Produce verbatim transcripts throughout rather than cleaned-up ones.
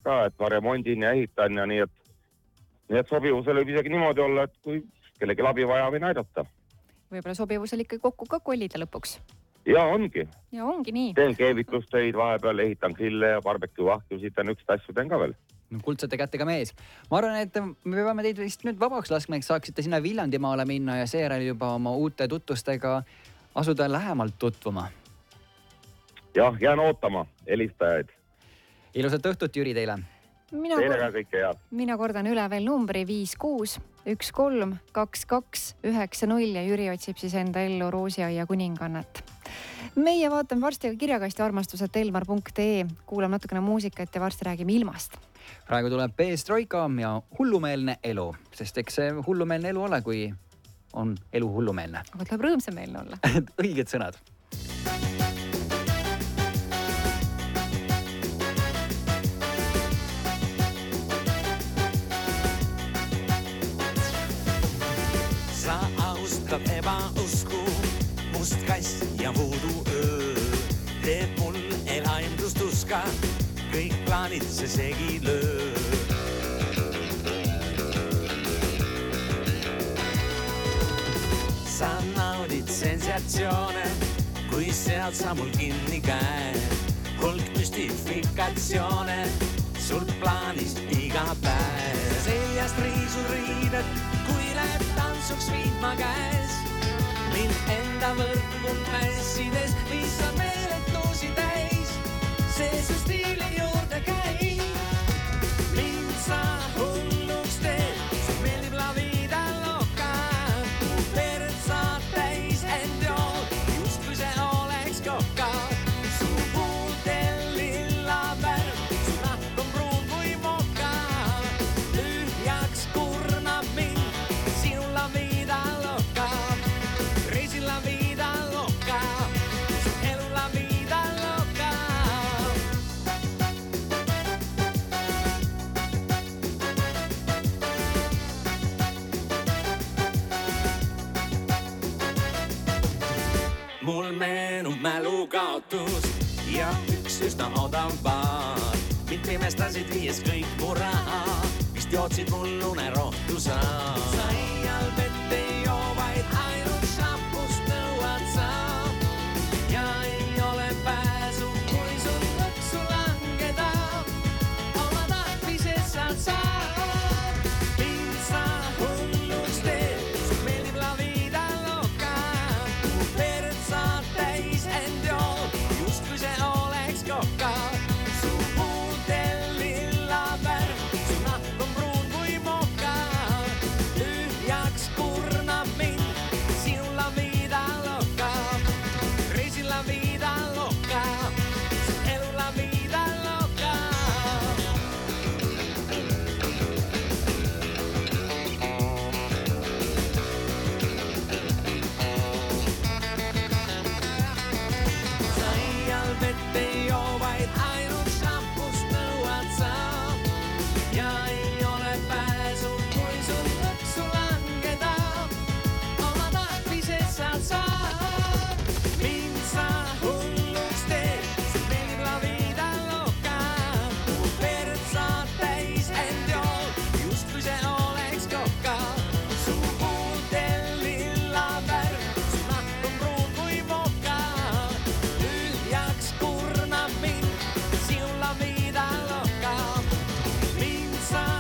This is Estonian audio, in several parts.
ka, et ma remondin ja ehitan ja nii, et, nii et sobivusel võib isegi niimoodi olla, et kui kellegi abi vaja või näidata. Võib-olla sobivusel ikka kokku ka kollida lõpuks. Ja ongi. Ja ongi nii. Teen keevitustöid vahepeal, ehitan grille ja barbecue vahtusid ja nüksed asju teen ka veel. No, kuldsete kätega mees. Ma arvan, et me peame teid vist nüüd vabaks laskma, et saaksite sinna Viljandimaale minna ja seejärel juba oma uute tutvustega asuda lähemalt tutvuma. Jah, jään ootama helistajaid. Ilusat õhtut, Jüri, teile. Mina, teile ka kõike head. Mina kordan üle veel numbri viis kuus üks kolm kaks kaks üheksa null ja Jüri otsib siis enda ellu Roosiaia kuningannat. Meie vaatame varsti kirjakasti armastuselt elmar punkt ee, kuulame natukene muusikat ja varsti räägime ilmast. Praegu tuleb Perestroika ja hullumeelne elu, sest eks see hullumeelne elu ole, kui on elu hullumeelne. Aga tuleb rõõmsameelne olla. Õiged sõnad. Sa austad ebausku, must kass ja voodoo öö. Teeb mul elaimdustuska, kõik plaanid see segi löö. Sa naudid sensatsioone, kui sead sa mul kinni käe. Hulk müstifikatsioone, sul plaanis iga päev. Seljast riisul riided, kui läheb tantsuks viima käes. Mind enda võrgu mässides, mis on meeletusi täis. See su stiili juurde käib. Mind sa hulluks teed, sa meeldib la vida loca. Mu verd sa täis end jool, just kui see oleks koka. Su puudel lilla värv, su nahk on pruun kui moka. Tühjaks kurnab mind, sinu la vida loca. Reisin la vida loca, su elu la vida loca. Mul meenub mälukaotus ja üks üsna odav baar. Mind pimestasid viies kõik mu raha, vist jootsid mul unerohtu sa. Saial vett ei joo, vaid ainult šampust nõuad sa. Ja ei ole pääsu, kui sul lõksu langeda. Oma tahtmised sa saad, mind sa hulluks teed. Sul meeldib la vida loca, mu verd sa täis end jool, just kui see oleks koka. Su puudel lilla värv, su nahk on pruun kui moka. Tühjaks kurnab mind, sinu la vida loca. Reisin la vida loca, su elu la vida loca. Saial vett ei joo, vaid ainult šampust nõuad sa. Ja ei ole pääsu, kui sul lõksu langeda. Oma tahtmised sa saad, mind sa hulluks teed. Sul meeldib la vida loca, mu verd sa täis end jool, just kui see oleks koka. Su puudel lilla värv, su nahk on pruun kui moka. Tühjaks kurnab mind, sinu la vida loca. Mind sa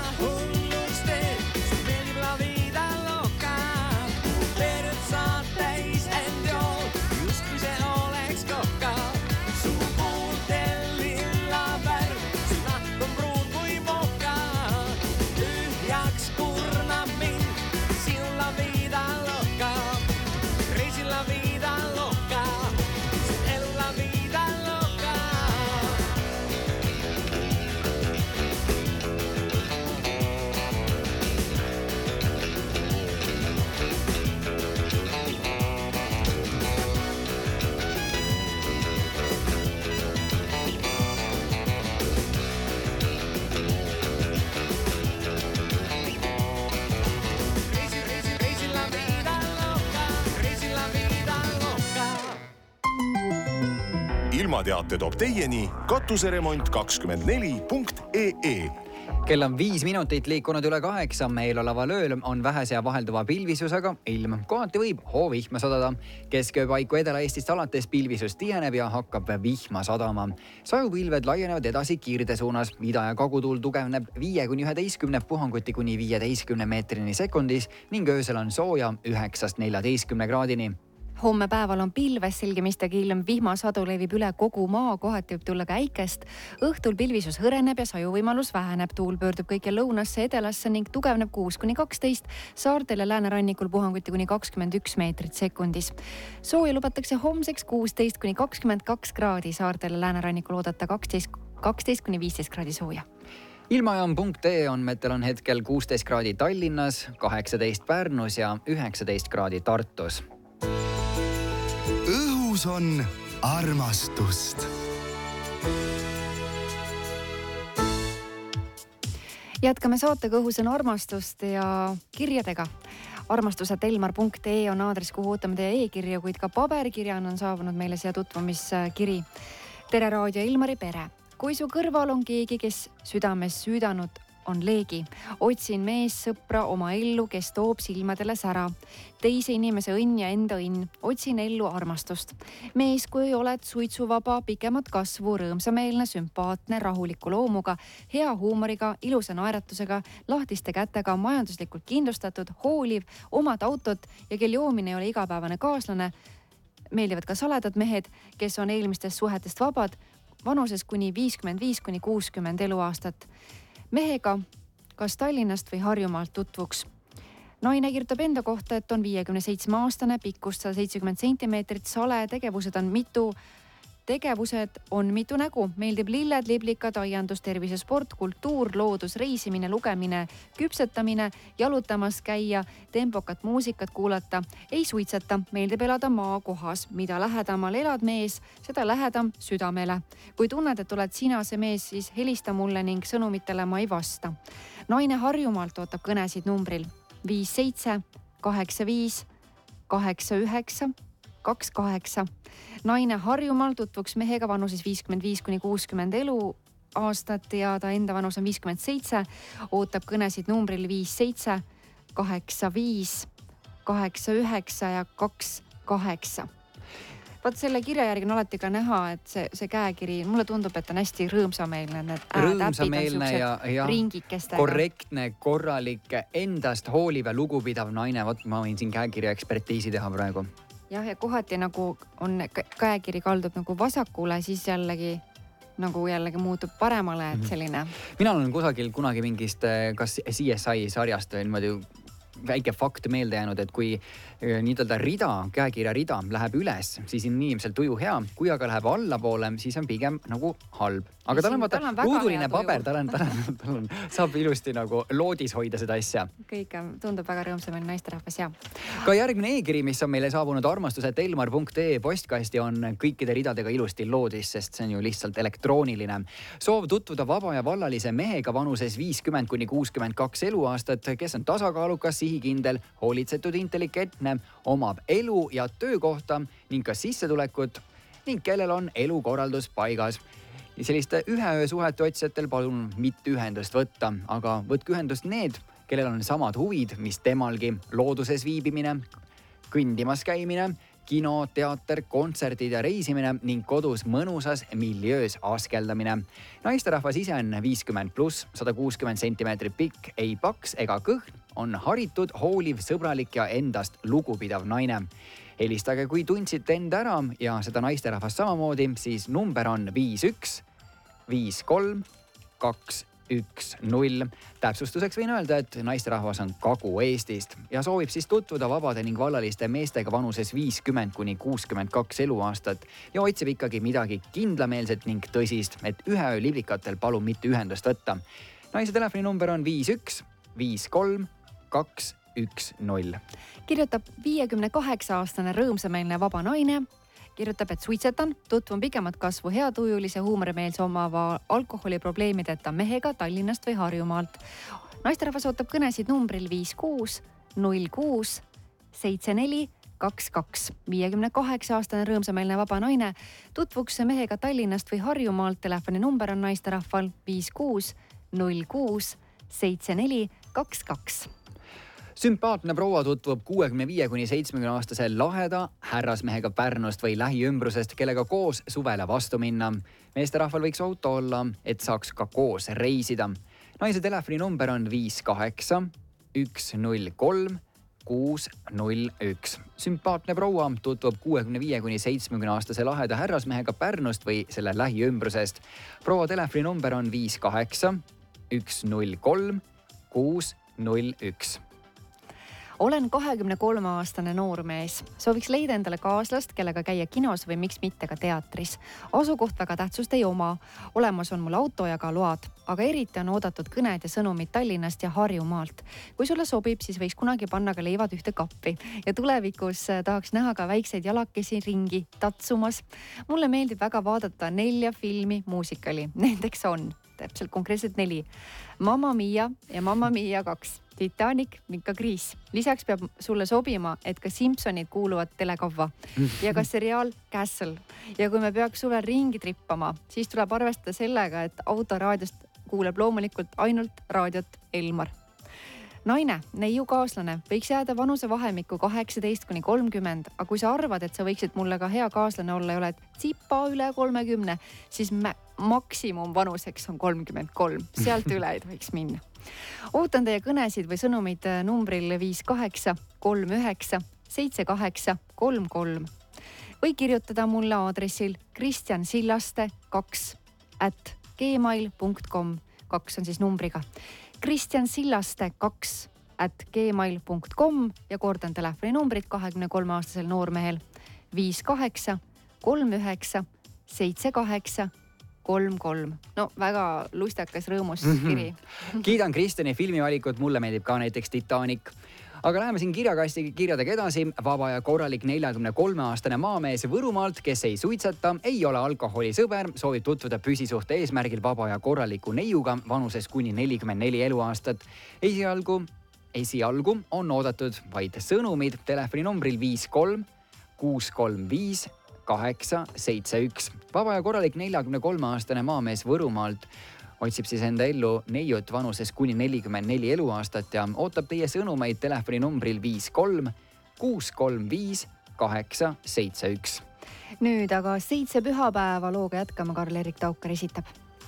ilmateate toob teieni katuseremont kakskümmend neli punkt ee. Kell on viis minutit liikunud üle kaheksa. Eeloleval ööl on vähese ja vahelduva pilvisusega ilm. Kohati võib hoovihma sadada. Keskööpaiku Edela-Eestist alates pilvisus tiheneb ja hakkab vihma sadama. Sajupilved laienevad edasi Kirde suunas. Ida- ja kagutuul tugevneb viie kuni üheteistkümne puhanguti kuni viieteistkümne meetrini sekundis ning öösel on sooja üheksast neljateistkümne kraadini. Homme päeval on pilves selgemistega ilm, vihmasadu levib üle kogu maa, kohati võib tulla käikest. Õhtul pilvisus hõreneb ja sajuvõimalus väheneb. Tuul pöördub kõike lõunasse, edelasse ning tugevneb kuus kuni kaksteist. Saartel ja läänerannikul puhanguti kuni kakskümmend üks meetrit sekundis. Sooja lubatakse homseks kuusteist kuni kakskümmend kaks kraadi. Saartel ja läänerannikul oodata kaksteist, kaksteist kuni viisteist kraadi sooja. Ilmajaam punkt ee andmetel on hetkel kuusteist kraadi Tallinnas, kaheksateist Pärnus ja üheksateist kraadi Tartus. Õhus on armastust. Jätkame saatega Õhus on armastust ja kirjadega. armastused elmar punkt ee on aadress, kuhu ootame teie e-kirju, kuid ka paberkirjana on saabunud meile siia tutvumiskiri. Tere raadio Ilmari pere. Kui su kõrval on keegi, kes südames süüdanud on leegi. Otsin mees sõpra oma ellu, kes toob silmadele sära. Teise inimese õnn ja enda õnn. Otsin ellu armastust. Mees, kui oled suitsuvaba, pikemat kasvu, rõõmsameelne, sümpaatne, rahuliku loomuga, hea huumoriga, ilusa naeratusega, lahtiste kätega, majanduslikult kindlustatud, hooliv, omad autot ja kel joomine ei ole igapäevane kaaslane. Meeldivad ka saledad mehed, kes on eelmistest suhetest vabad, vanuses kuni viiskümmend viis kuni kuuskümmend eluaastat. Mehega kas Tallinnast või Harjumaalt tutvuks. Naine kirjutab enda kohta, et on viiekümne seitsme aastane, pikkust sada seitsekümmend sentimeetrit, sale, tegevused on mitu, tegevused on mitu nägu. Meeldib lilled, liblikad, aiandus, tervisesport, kultuur, loodus, reisimine, lugemine, küpsetamine, jalutamas käia, tempokat muusikat kuulata, ei suitseta, meeldib elada maakohas. Mida lähedamal elad mees, seda lähedam südamele. Kui tunned, et oled sina see mees, siis helista mulle ning sõnumitele ma ei vasta. Naine Harjumaalt ootab kõnesid numbril viis seitse kaheksa viis kaheksa üheksa kaks kaheksa. Naine Harjumaal tutvuks mehega vanuses viiskümmend viis kuni kuuskümmend eluaastat ja ta enda vanus on viiskümmend seitse. Ootab kõnesid numbril viis seitse kaheksa viis kaheksa üheksa ja kaks kaheksa. Vaat selle kirja järgi on alati ka näha, et see, see käekiri, mulle tundub, et on hästi rõõmsameelne. Need rõõmsameelne ja, ja ringikestega. Korrektne, korralik, endast hooliv ja lugupidav naine. Vot ma võin siin käekirja ekspertiisi teha praegu. Jah, ja kohati nagu on käekiri kaldub nagu vasakule, siis jällegi nagu jällegi muutub paremale, et selline. Mina olen kusagil kunagi mingist kas C S I sarjast või niimoodi väike fakt meelde jäänud, et kui nii-öelda rida, käekirja rida läheb üles, siis on inimesel tuju hea. Kui aga läheb allapoole, siis on pigem nagu halb. Aga tal on, vaata, ruuduline paber, tal on, tal on, tal on, saab ilusti nagu loodis hoida seda asja. Kõik tundub väga rõõmsamel naisterahvas, jah. Ka järgmine e-kiri, mis on meile saabunud armastused elmar punkt ee postkasti, on kõikide ridadega ilusti loodis, sest see on ju lihtsalt elektrooniline. Soov tutvuda vaba ja vallalise mehega vanuses viiskümmend kuni kuuskümmend kaks eluaastat, kes on tasakaalukas, sihikindel, hoolitsetud, intelligentne, omab elu ja töökohta ning ka sissetulekut ning kellel on elukorraldus paigas. Selliste ühe öö suhete otsijatel palun mitte ühendust võtta, aga võtke ühendust need, kellel on samad huvid, mis temalgi. Looduses viibimine, kõndimas käimine, kino, teater, kontserdid ja reisimine ning kodus mõnusas miljöös askeldamine. Naisterahvas ise on viiskümmend pluss, sada kuuskümmend sentimeetrit pikk, ei paks ega kõhn, on haritud, hooliv, sõbralik ja endast lugupidav naine. Helistage, kui tundsite enda ära ja seda naisterahvast samamoodi, siis number on viis üks viis kolm kaks üks null. Täpsustuseks võin öelda, et naisterahvas on Kagu-Eestist ja soovib siis tutvuda vabade ning vallaliste meestega vanuses viiskümmend kuni kuuskümmend kaks eluaastat ja otsib ikkagi midagi kindlameelset ning tõsist, et ühe öö liblikatel palun mitte ühendust võtta. Naise telefoninumber on viis üks viis kolm kaks üks null. Kirjutab viiekümne kaheksa aastane rõõmsameelne vaba naine. Kirjutab, et suitsetan, tutvun pikemat kasvu heatujulise huumorimeelse omava alkoholiprobleemideta mehega Tallinnast või Harjumaalt. Naisterahvas ootab kõnesid numbril viis kuus null kuus seitse neli kaks kaks. viiekümne kaheksa aastane rõõmsameelne vaba naine tutvuks mehega Tallinnast või Harjumaalt. Telefoninumber on naisterahval viis kuus null kuus seitse neli kaks kaks. Sümpaatne proua tutvub kuuekümne viie kuni seitsmekümne aastase laheda härrasmehega Pärnust või lähiümbrusest, kellega koos suvele vastu minna. Meesterahval võiks auto olla, et saaks ka koos reisida. Naise telefoninumber on viis kaheksa üks null kolm kuus null üks. Sümpaatne proua tutvub kuuekümne viie kuni seitsmekümne aastase laheda härrasmehega Pärnust või selle lähiümbrusest. Proua telefoninumber on viis kaheksa üks null kolm kuus null üks. Olen kahekümne kolme aastane noormees. Sooviks leida endale kaaslast, kellega käia kinos või miks mitte ka teatris. Asukoht väga tähtsust ei oma. Olemas on mul auto ja ka load, aga eriti on oodatud kõned ja sõnumid Tallinnast ja Harjumaalt. Kui sulle sobib, siis võiks kunagi panna ka leivad ühte kappi ja tulevikus tahaks näha ka väikseid jalakesi ringi tatsumas. Mulle meeldib väga vaadata nelja filmi muusikali. Nendeks on täpselt konkreetselt neli. Mamma Mia ja Mamma Mia kaks. Titanic, Mikka Kriis. Lisaks peab sulle sobima, et ka Simpsonid kuuluvad telekavva ja ka seriaal Castle. Ja kui me peaks suvel ringi trippama, siis tuleb arvestada sellega, et autoraadiost kuuleb loomulikult ainult raadiot Elmar. Naine, neiu kaaslane, võiks jääda vanuse vahemikku kaheksateist kuni kolmkümmend, aga kui sa arvad, et sa võiksid mulle ka hea kaaslane olla ja oled tsipa üle kolmekümne, siis mä- maksimum vanuseks on kolmkümmend kolm. Sealt üle ei tohiks minna. Ootan teie kõnesid või sõnumid numbril viis kaheksa kolm üheksa seitse kaheksa kolm kolm või kirjutada mulle aadressil Kristjan Sillaste kaks at gmail punkt com. Kaks on siis numbriga. Kristjan Sillaste kaks at gmail punkt com ja kordan telefoninumbrit kahekümne kolme aastasel noormehel viis kaheksa kolm üheksa seitse kaheksa kolm kolm. No väga lustakas rõõmus kiri. Kiidan Kristjani filmivalikut, mulle meeldib ka näiteks Titanic. Aga läheme siin kirjakasti kirjadega edasi. Vaba ja korralik neljakümne kolme aastane maamees Võrumaalt, kes ei suitseta, ei ole alkoholisõber, soovib tutvuda püsisuhte eesmärgil vaba ja korraliku neiuga vanuses kuni nelikümmend neli eluaastat. Esialgu, esialgu on oodatud vaid sõnumid telefoninumbril viis kolm kuus kolm viis kaheksa seitse üks. Vaba ja korralik neljakümne kolme aastane maamees Võrumaalt otsib siis enda ellu neiut vanuses kuni nelikümmend neli eluaastat ja ootab teie sõnumeid telefoninumbril viis kolm kuus kolm viis kaheksa seitse üks. Nüüd aga seitse pühapäeva looga jätkama Karl-Erik Taukar esitab.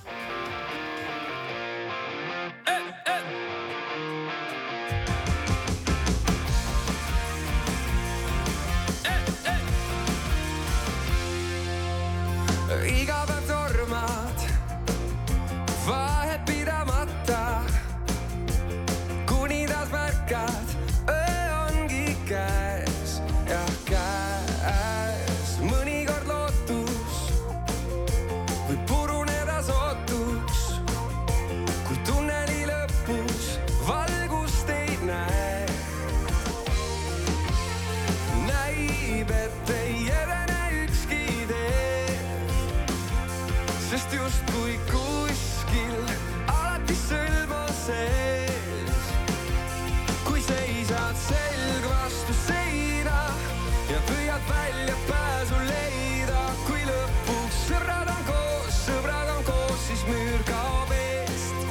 Iga päev tormad, vahet pidamata, kuni taas märkad, öö ongi käes ja käes. Mõnikord lootus võib puruneda sootuks, kui tunneli lõpus valgust ei näe. Näib, et ei edene ükski idee, sest just kui kuskil alati sõlm on sees. Kui seisad selg vastu seina ja püüad välja pääsu leida, kui lõpuks sõbrad on koos, sõbrad on koos, siis müür kaob eest.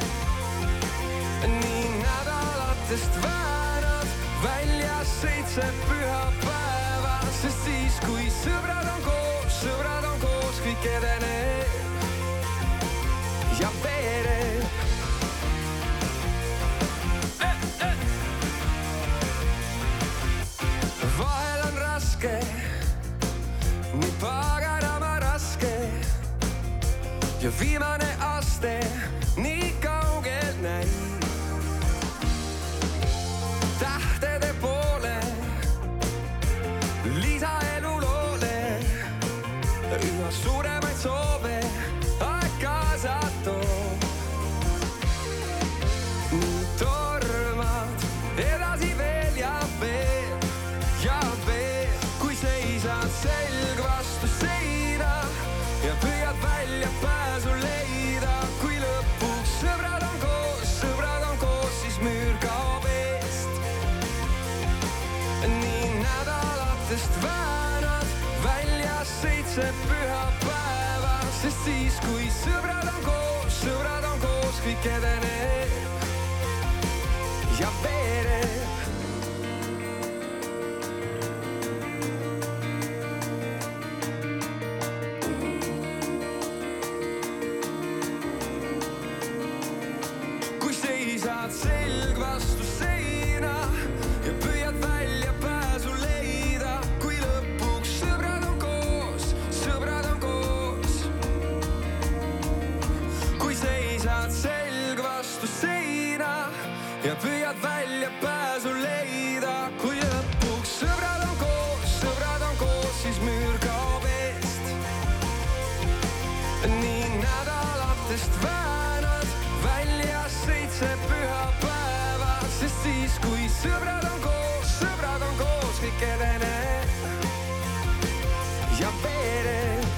Nii nädalatest väänad välja seitse pühapäeva, sest siis kui sõbrad on koos, sõbrad on koos, kõik edeneb ja veereb. Eh, eh. Vahel on raske, nii paganama raske ja viimane aste nii kaugel näib. Tähtede poole, lisaelu loole, üha suuremaid soove aeg kaasa toob. Nii tormad edasi veel ja veel ja veel, kui seisad selg vastu seina ja püüad välja pääsu leida, kui lõpuks sõbra seitse pühapäeva, sest siis kui sõbrad on koos, sõbrad on koos, kõik edeneb ja veereb. Kui seisad selg vastu seina ja püüad välja pääsu leida, kui lõpuks sõbrad on koos, sõbrad on koos. Kui seisad selg vastu seina ja püüad välja pääsu leida, kui lõpuks sõbrad on koos, sõbrad on koos, siis müür kaob eest. Nii nädalatest väänad välja seitse pühapäeva, sest siis kui sõbrad on koos, sõbrad on koos, kõik edeneb ja veereb.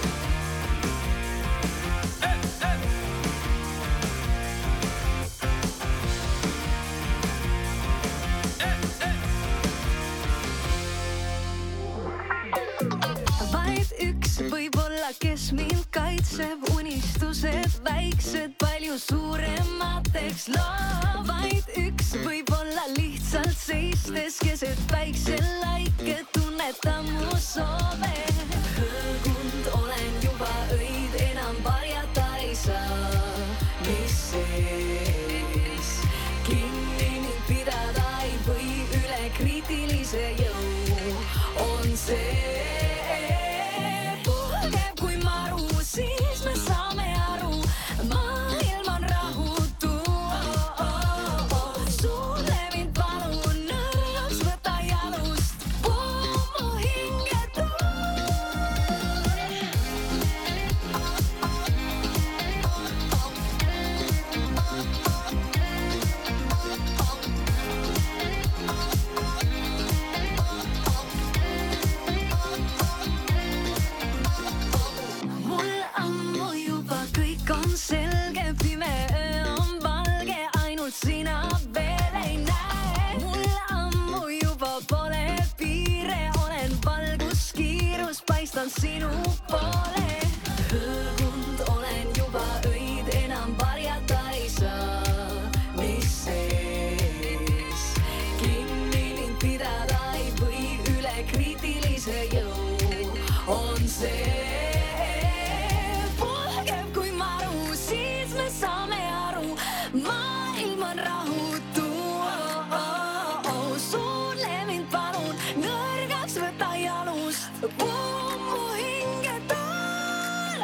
Võib-olla, kes mind kaitseb, unistused väiksed, palju suuremateks loo. Vaid üks, võib-olla lihtsalt seistes, keset päikselaike tunneta mu soove. Hõõgund olen juba öid, enam varjata ei saa, mis sees. Kinni mind pidada ei või, üle kriitilise jõu on see. Siis me saame aru, maailm on rahutu. Oh, oh, oh. Sulle mind palun, nõrgaks võta jalust, puu mu hingetuul. Selge, pime öö on valge, ainult sina veel ei näe. Mul ammu juba pole piire, olen valguskiirus, paistan sinu poole. Hõõgund olen juba öid, enam varjata ei saa, mis sees. Kinni mind pidada ei või, üle kriitilise jõu on see. Saame aru, maailm on rahutu. Oh, oh, oh. Suule mind palun, nõrgaks võta jalust, puu mu hingetuul.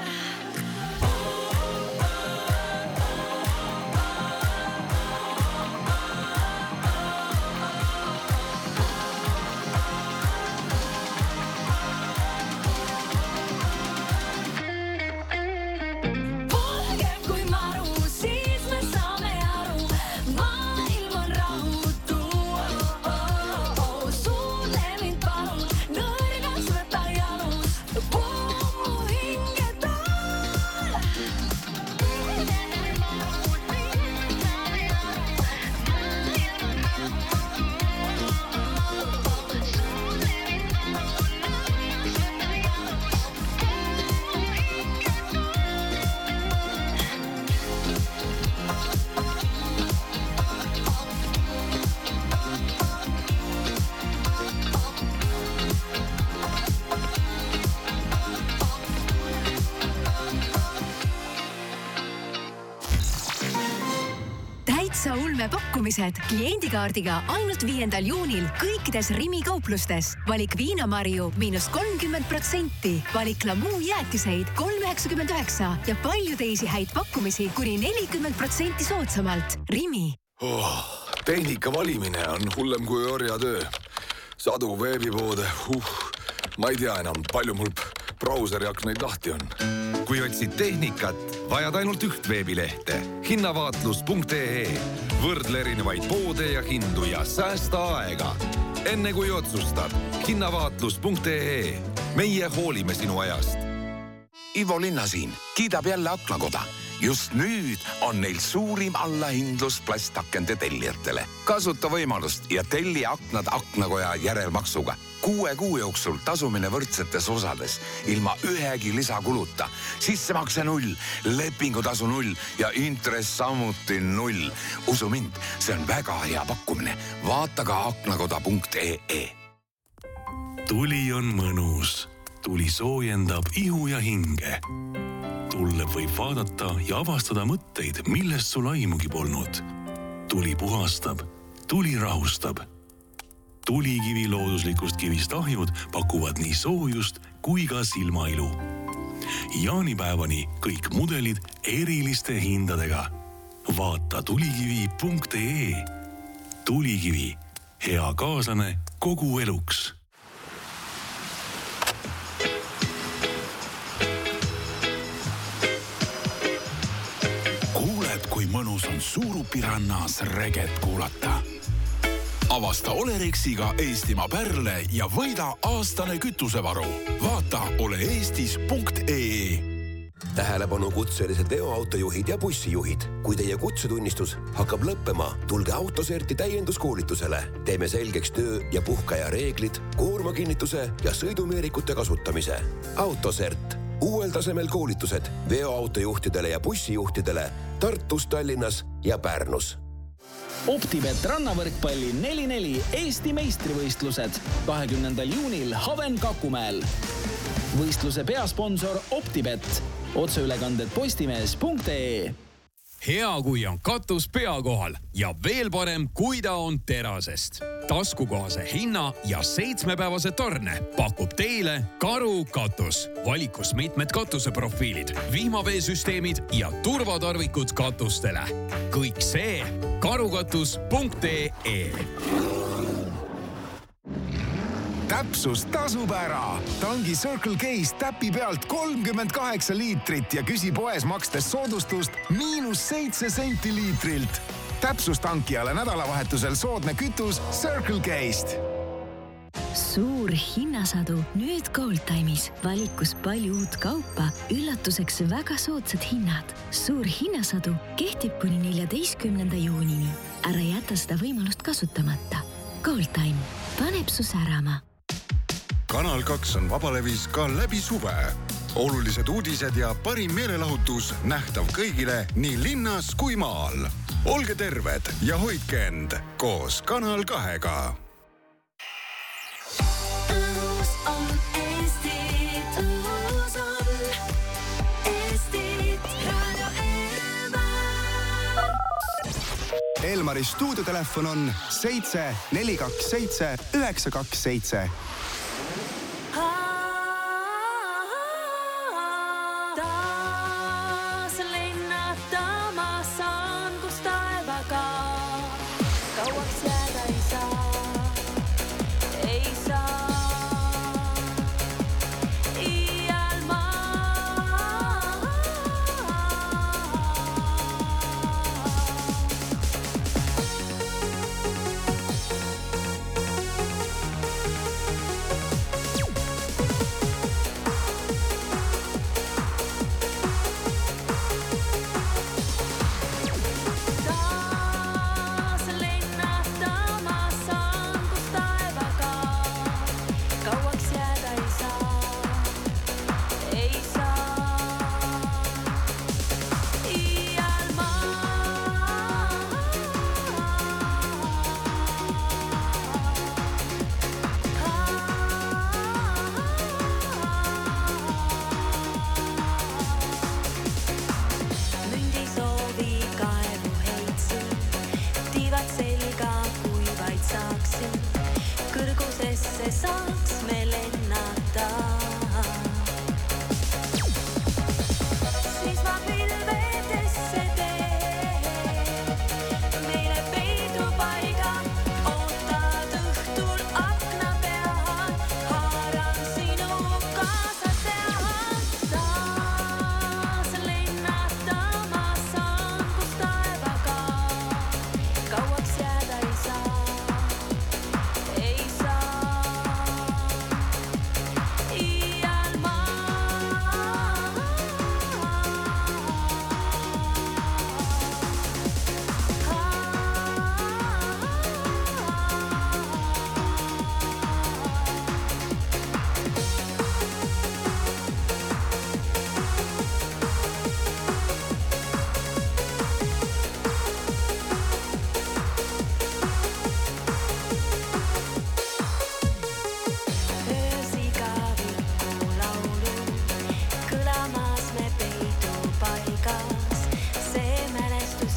Täitsa ulme pakkumised kliendikaardiga ainult viiendal juunil kõikides Rimi kauplustes. Valik viinamarju miinus kolmkümmend protsenti, valik Lamuu jäätiseid kolm üheksakümmend üheksa ja palju teisi häid pakkumisi kuni nelikümmend protsenti soodsamalt. Rimi. Oh, tehnika valimine on hullem kui orjatöö. Sadu veebipoode, huh, ma ei tea enam, palju mul brauseri aknaid lahti on. Kui otsid tehnikat, vajad ainult üht veebilehte. hinnavaatlus punkt ee. Võrdle erinevaid poode ja hindu ja säästa aega. Enne kui otsustad, hinnavaatlus punkt ee. Meie hoolime sinu ajast. Ivo Linna siin kiidab jälle aknakoda. Just nüüd on neil suurim allahindlus plastakende tellijatele. Kasuta võimalust ja telli aknad aknakoja järelmaksuga. Kuue kuu jooksul tasumine võrdsetes osades, ilma ühegi lisakuluta. Sissemakse null, lepingutasu null ja intress samuti null. Usu mind, see on väga hea pakkumine. Vaata ka aknakoda punkt ee. Tuli on mõnus. Tuli soojendab ihu ja hinge. Tulle võib vaadata ja avastada mõtteid, millest sul aimugi polnud. Tuli puhastab, tuli rahustab. Tulikivi looduslikust kivist ahjud pakuvad nii soojust kui ka silmailu. Jaanipäevani kõik mudelid eriliste hindadega. Vaata tulikivi punkt ee. Tulikivi, hea kaaslane kogu eluks. Kuuled, kui mõnus on Suurupirannas reget kuulata. Avasta Olerexiga Eestimaa pärle ja võida aastane kütusevaru. Vaata oleeestis punkt ee. Tähelepanu kutselised veoautojuhid ja bussijuhid. Kui teie kutsetunnistus hakkab lõppema, tulge Autoserti täienduskoolitusele. Teeme selgeks töö- ja puhkaja reeglid, koormakinnituse ja sõidumeerikute kasutamise. Autosert. Uuel tasemel koolitused veoautojuhtidele ja bussijuhtidele Tartus, Tallinnas ja Pärnus. Optibet rannavõrkpalli neli neli Eesti meistrivõistlused kahekümnendal juunil Haven Kakumäel. Võistluse peasponsor Optibet. Otseülekanded postimees punkt ee. Hea, kui on katus pea kohal ja veel parem, kui ta on terasest. Taskukohase hinna ja seitsmepäevase torne pakub teile Karu katus. Valikus mitmed katuseprofiilid, vihmaveesüsteemid ja turvatarvikud katustele. Kõik see karukatus punkt ee. Täpsus tasub ära. Tangi Circle K-s täpi pealt kolmkümmend kaheksa liitrit ja küsi poes makstes soodustust miinus seitse senti liitrilt. Täpsus tankijale nädalavahetusel soodne kütus Circle K-st. Suur hinnasadu nüüd Goldtime'is. Valikus palju uut kaupa, üllatuseks väga soodsad hinnad. Suur hinnasadu kehtib kuni neljateistkümnenda juunini. Ära jäta seda võimalust kasutamata. Goldtime paneb su särama. Kanal kaks on vabalevis ka läbi suve. Olulised uudised ja parim meelelahutus nähtav kõigile nii linnas kui maal. Olge terved ja hoidke end koos Kanal kahega. Õhus on Eestit, õhus on Eestit, Radio Elmar. Elmari stuudiotelefon on seitse neli kaks seitse üheksa kaks seitse. Taas lennatama saan, kus taevaga kauaks jääda ei saa, ei saa iial maa.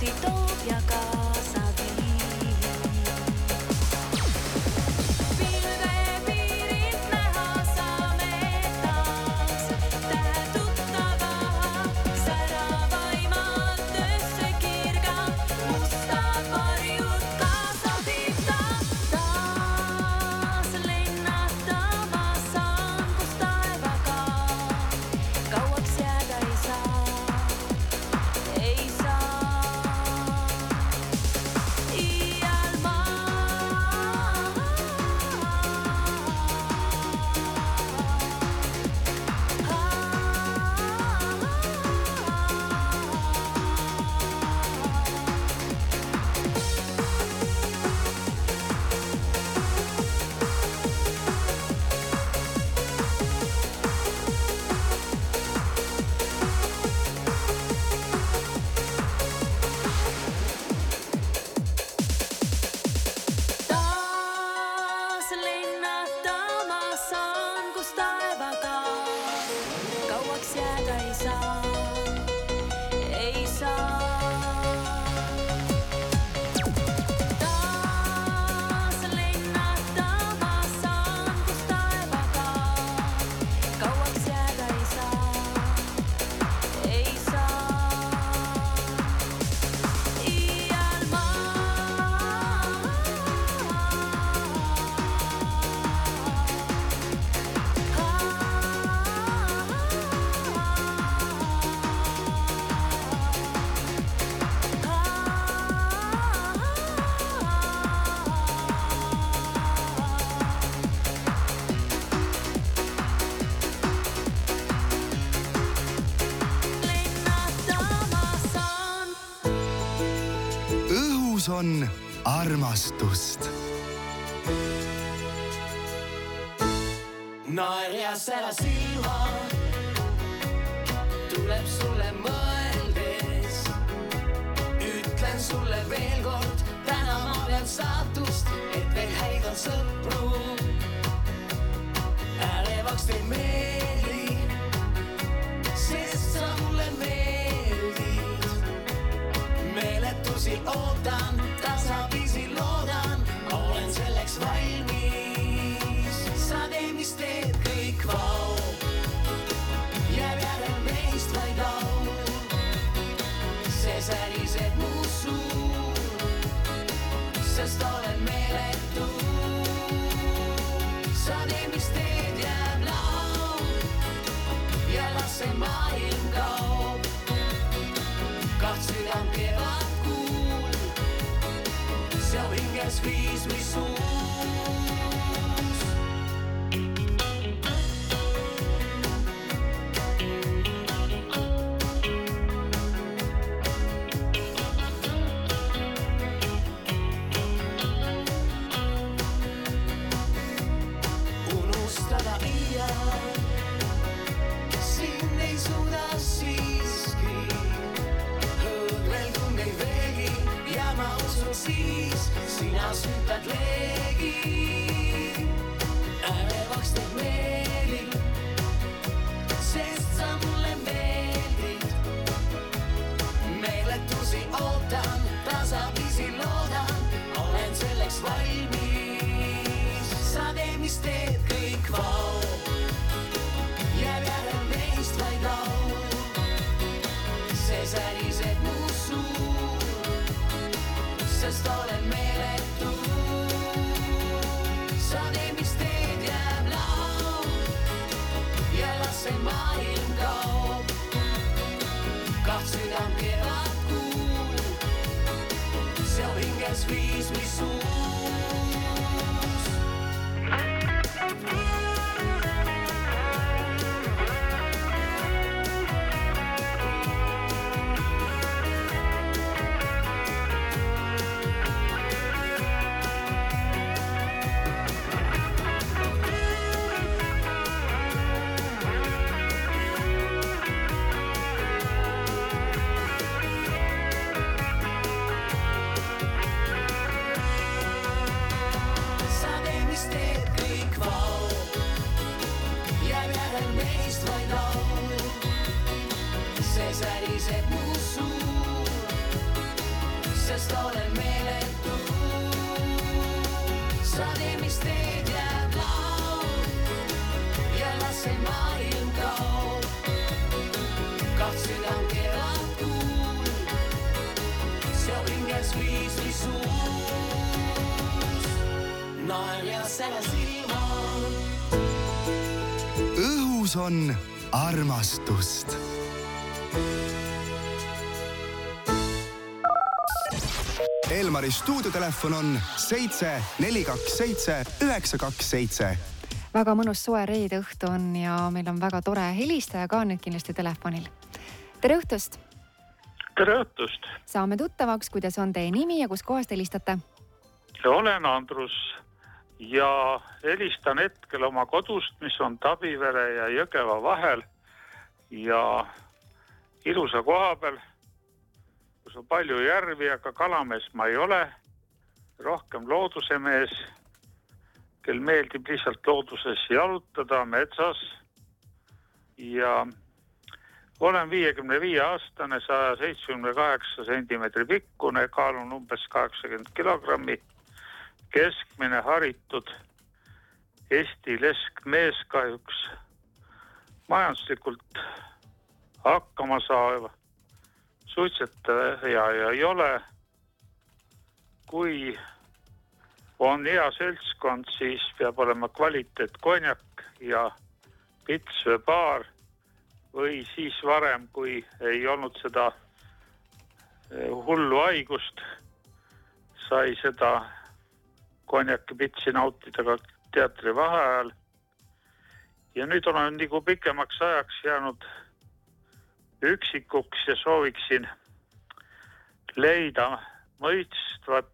kohti toob ja kaasa viib. Pilvepiirilt näha saame taas tähe tuttava säravaimad öösse kirga. Mustad varjud kaasa viib ta taas lennatama saan, kus taevaga kauaks jääda ei saa. Ei saa iial taas lennatama saan, kus taevaga kauaks jääda ei saa. Ei saa taas lennatama saan, kus taevaga kauaks jääda ei saa. Ei saa iial lennatama saan. õhus on armastust. naerjas ära silma, tuleb sulle mõeldes. Ütlen sulle veel kord, täna ma pean saatust, et veel häid on sõpru. Ärevaks teil meeli, sest sa mulle meeldid. Meeletusi ootan, tasapisi loodan, olen selleks valmis. Sa tee, mis teed, kõik vau. Jääb järel meist vaid laul. See säriseb mu suur, sest olen meeletu. Sa tee, mis teed, jääb laul ja las see maailm kaob. Kaht südam kevad kuul, seal hinges viis, mis uus. Unustada iial, sind ei suuda siiski. Õõgvel tunnei veelgi ja ma usun siis, sina süntad leegi. Ärevaks teed meeli, sest sa mulle meeldid. Meeletusi ootan, tasapisi loodan, olen selleks valmis. Sa tee, mis teed, kõik vau. Jääb järel meist vaid laul. See säriseb mu suur, sest olen meeletu. Sa tee, mis teed, jääb laul ja las see maailm kaob. Kaht südam kevad kuul, seal hinges viis, mis uus. käes viis või suus, nael ja selle silma. Õhus on armastust. Elmari stuudiotelefon on seitse neli kaks seitse üheksa kaks seitse. Väga mõnus soe reede õhtu on ja meil on väga tore helistaja ka nüüd kindlasti telefonil. Tere õhtust! Tere õhtust! Saame tuttavaks, kuidas on teie nimi ja kus kohast helistate? Olen Andrus ja helistan hetkel oma kodust, mis on Tabivere ja Jõgeva vahel ja ilusa koha peal, kus on palju järvi, aga kalamees ma ei ole, rohkem looduse mees, kel meeldib lihtsalt looduses jalutada metsas ja olen viiekümne viie aastane, saja seitsmekümne kaheksa sentimeetri pikkune, kaalun umbes kaheksakümmend kilogrammi, keskmine haritud Eesti leskmees kahjuks majanduslikult hakkama saava. Suitsetaja ja ei ole. Kui on hea seltskond, siis peab olema kvaliteet konjak ja pits või baar või siis varem, kui ei olnud seda hullu haigust, sai seda konjaki pitsi nautida ka teatri vaheajal. Ja nüüd olen nagu pikemaks ajaks jäänud üksikuks ja sooviksin leida mõistvat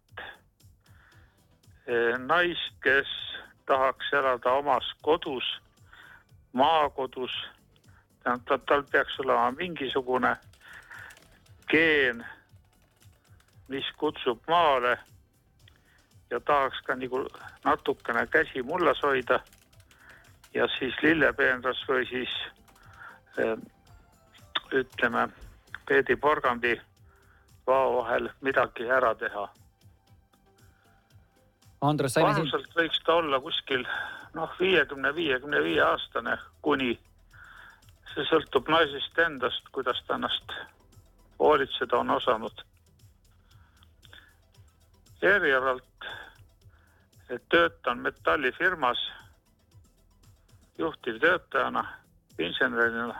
naist, kes tahaks elada omas kodus, maakodus. Tal peaks olema mingisugune geen, mis kutsub maale ja tahaks ka nagu natukene käsi mullas hoida ja siis lillepeenras või siis ütleme, Peedi Porgandi vao vahel midagi ära teha. Andrus, saime siin... Vanuselt võiks ta olla kuskil noh, viiekümne viiekümne viie aastane kuni. See sõltub naisest endast, kuidas ta ennast hoolitseda on osanud. Erialalt töötan metallifirmas juhtivtöötajana, insenerina.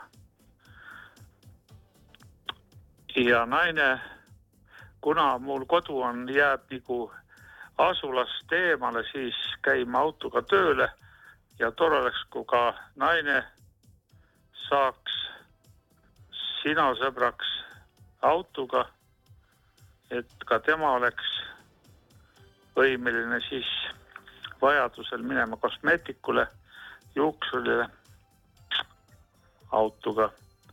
Ja naine, kuna mul kodu on, jääb nagu asulast eemale, siis käima autoga tööle ja tore oleks, kui ka naine saaks sina sõbraks autoga, et ka tema oleks võimeline siis vajadusel minema kosmeetikule, juuksurile autoga.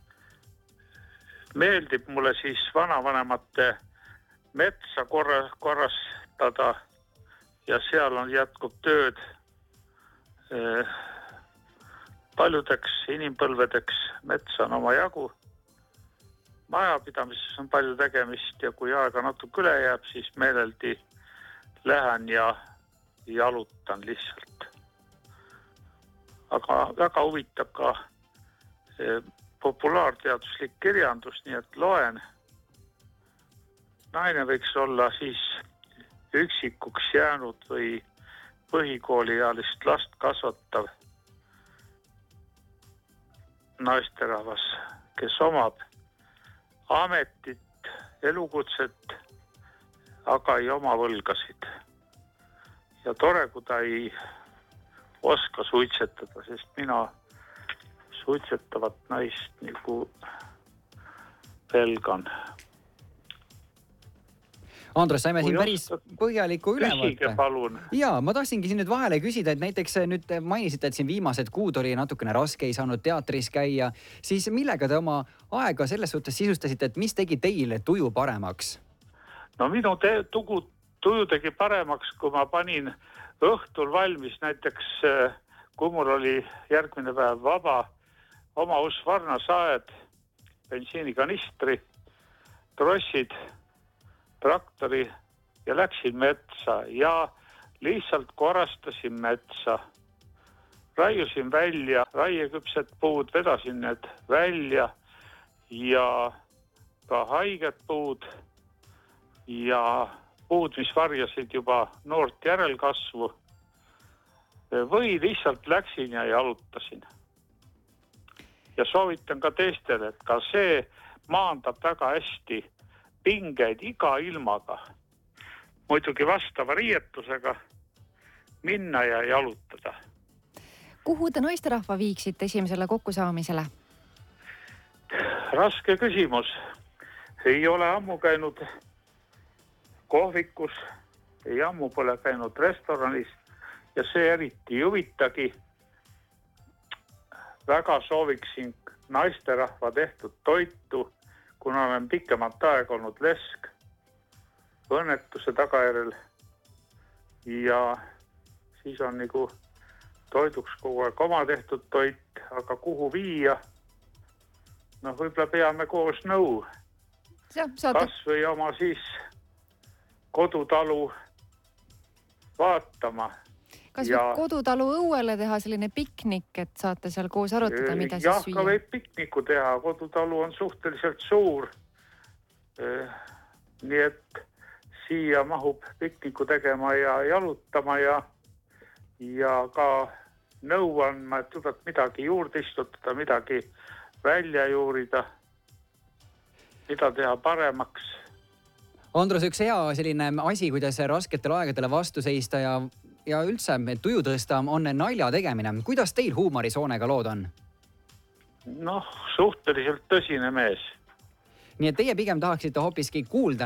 Meeldib mulle siis vanavanemate metsa korra, korrastada ja seal on jätkub tööd eh, paljudeks inimpõlvedeks. Metsa on oma jagu. Majapidamises on palju tegemist ja kui aega natuke üle jääb, siis meeleldi lähen ja jalutan lihtsalt. Aga väga huvitab ka eh, populaarteaduslik kirjandus, nii et loen. Naine võiks olla siis üksikuks jäänud või põhikooliealist last kasvatav naisterahvas, kes omab ametit, elukutset, aga ei oma võlgasid. Ja tore, kui ta ei oska suitsetada, sest mina suitsetavat naist nagu pelgan. Andres, saime siin päris põhjaliku ülevaate. Küsige palun. Jaa, ma tahtsingi siin nüüd vahele küsida, et näiteks nüüd mainisite, et siin viimased kuud oli natukene raske, ei saanud teatris käia. Siis millega te oma aega selles suhtes sisustasite, et mis tegi teile tuju paremaks? No minu te, tugu, tuju tegi paremaks, kui ma panin õhtul valmis näiteks, kui mul oli järgmine päev vaba, oma Husqvarna saed, bensiinikanistri, trossid, traktori ja läksin metsa ja lihtsalt korrastasin metsa. Raiusin välja raieküpsed puud, vedasin need välja ja ka haiged puud ja puud, mis varjasid juba noort järelkasvu. Või lihtsalt läksin ja jalutasin. Ja soovitan ka teistele, et ka see maandab väga hästi pingeid iga ilmaga. Muidugi vastava riietusega minna ja jalutada. Kuhu te naisterahva viiksite esimesele kokkusaamisele? Raske küsimus. Ei ole ammu käinud kohvikus, ei ammu pole käinud restoranis ja see eriti ei huvitagi. Väga sooviksin naisterahva tehtud toitu, kuna olen pikemat aega olnud lesk õnnetuse tagajärjel ja siis on nagu toiduks kogu aeg oma tehtud toit, aga kuhu viia? No võib-olla peame koos nõu. Kas või oma siis kodutalu vaatama. Kas ja... võib kodutalu õuele teha selline piknik, et saate seal koos arutada, mida jah, siis süüa? Jah, ka võib pikniku teha. Kodutalu on suhteliselt suur. Nii et siia mahub pikniku tegema ja jalutama ja, ja ka nõu andma, et tuleb midagi juurde istutada, midagi välja juurida, mida teha paremaks. Andrus, üks hea selline asi, kuidas rasketele aegadele vastu seista ja, ja üldse tuju tõsta, on nalja tegemine. Kuidas teil huumorisoonega lood on? Noh, suhteliselt tõsine mees. Nii et teie pigem tahaksite hoopiski kuulda